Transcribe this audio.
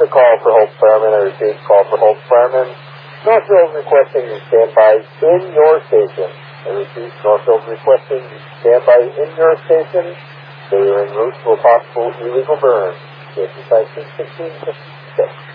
call for Hope Fireman. I received a call for Hope Fireman. Northfield requesting you stand by in your station. I received Northfield requesting you stand by in your station. They are en route to a possible illegal burn. Station site 1656.